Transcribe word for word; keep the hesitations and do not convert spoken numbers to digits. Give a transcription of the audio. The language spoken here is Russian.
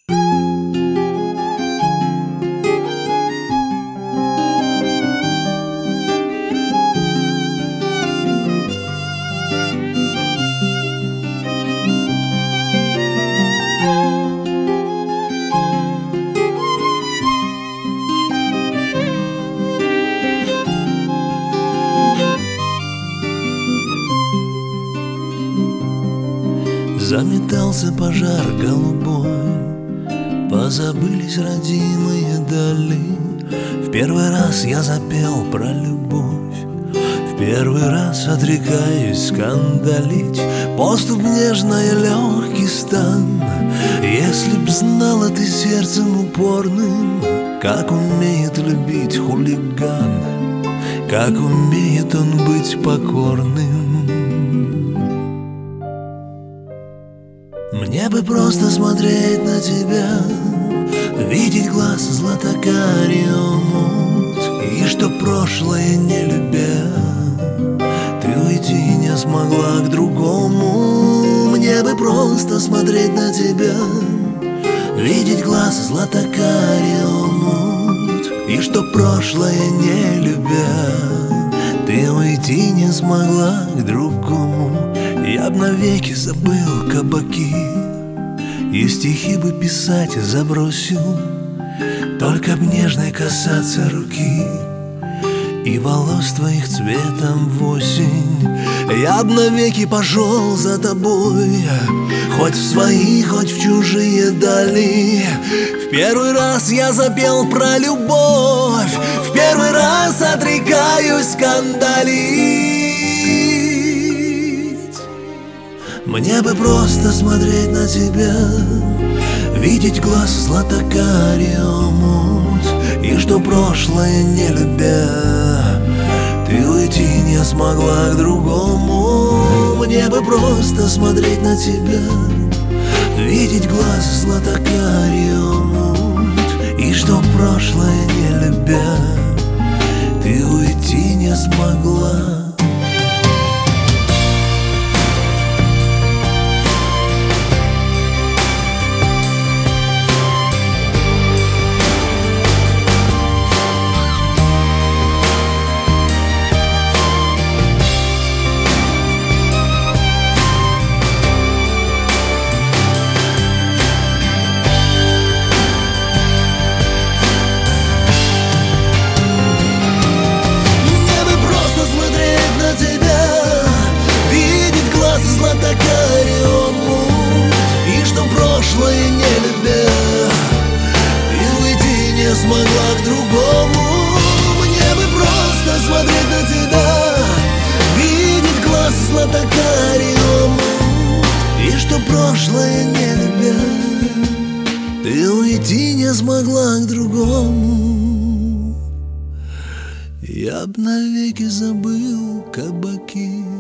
Заметался пожар голубой, позабылись родимые дали. В первый раз я запел про любовь, в первый раз отрекаюсь скандалить. Поступ нежный, легкий стан. Если б знала ты сердцем упорным, как умеет любить хулиган, как умеет он быть покорным. Мне бы просто смотреть на тебя, видеть глаз златокарий омут, и что прошлое не любя, ты уйти не смогла к другому. Мне бы просто смотреть на тебя, видеть глаз златокарий омут, и что прошлое не любя, ты уйти не смогла к другому. Я б навеки забыл кабаки, и стихи бы писать забросил, только б нежной касаться руки и волос твоих цветом в осень. Я б навеки пошел за тобой, хоть в свои, хоть в чужие дали. В первый раз я запел про любовь, в первый раз отрекаюсь скандалить. Мне бы просто смотреть на тебя, видеть глаз златокарий омут, и что прошлое не любя, ты уйти не смогла к другому. Мне бы просто смотреть на тебя, видеть глаз златокарий омут, и что прошлое не любя, ты уйти не смогла. Смогла к другому. Мне бы просто смотреть на тебя, видеть глаз златокарий омут, и что прошлое не любя, ты уйти не смогла к другому. Я б навеки забыл кабаки,